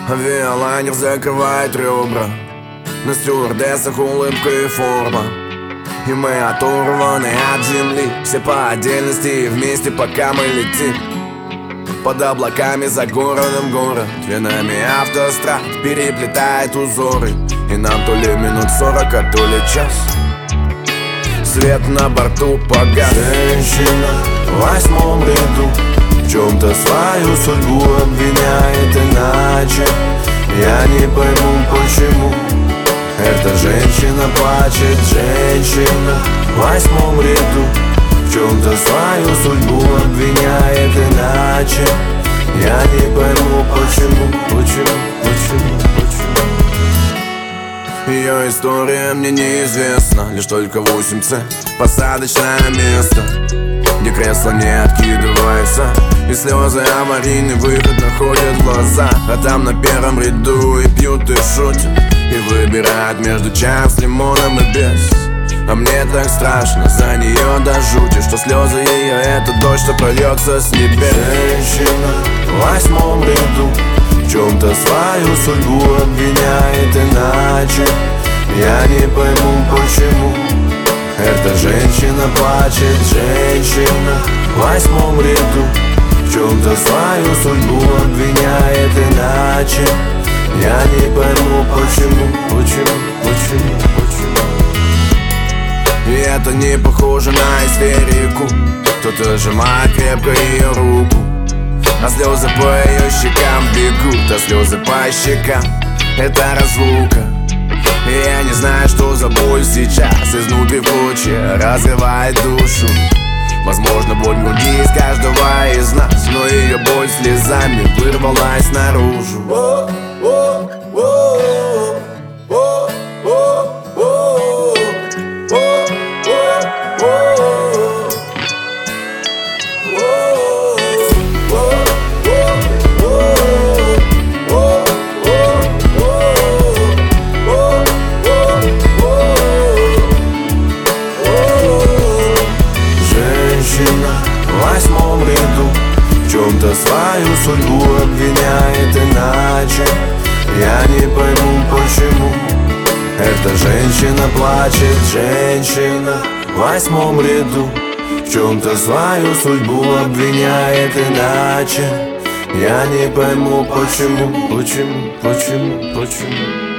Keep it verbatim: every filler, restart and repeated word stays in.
Авиалайнер закрывает ребра, на стюардессах улыбка и форма. И мы оторваны от земли, все по отдельности и вместе, пока мы летим. Под облаками за городом город, и нами автострад переплетает узоры. И нам то ли минут сорок, а то ли час. Свет на борту погас. Женщина в восьмом ряду в чем-то свою судьбу обвиняет иначе. Я не пойму почему. Эта женщина плачет, женщина в восьмом ряду в чем-то свою судьбу обвиняет иначе. Я не пойму почему, почему, почему, почему. Ее история мне неизвестна, лишь только восемь С посадочное место, где кресло не откидывается, и слезы аварийный выход находят глаза. А там на первом ряду и пьют, и шутят, и выбирают между чаем с лимоном и без. А мне так страшно за нее до жути, что слезы ее — это дождь, что прольется с небес. Женщина в восьмом ряду в чем-то свою судьбу обвиняет иначе. Я не пойму почему. Эта женщина плачет, женщина в восьмом ряду в чем-то свою судьбу обвиняет иначе. Я не пойму почему, почему, почему, почему. И это не похоже на истерику. Кто-то сжимает крепко ее руку, а слезы по ее щекам бегут, а слезы по щекам — это разлука. И я не знаю, что за боль сейчас изнутри в клочья разрывает душу. Возможно, боль в груди из каждого из нас, но ее боль слезами вырвалась наружу. В восьмом ряду в чем-то свою судьбу обвиняет иначе. Я не пойму почему. Эта женщина плачет, женщина в восьмом ряду в чем-то свою судьбу обвиняет иначе. Я не пойму почему, почему, почему, почему.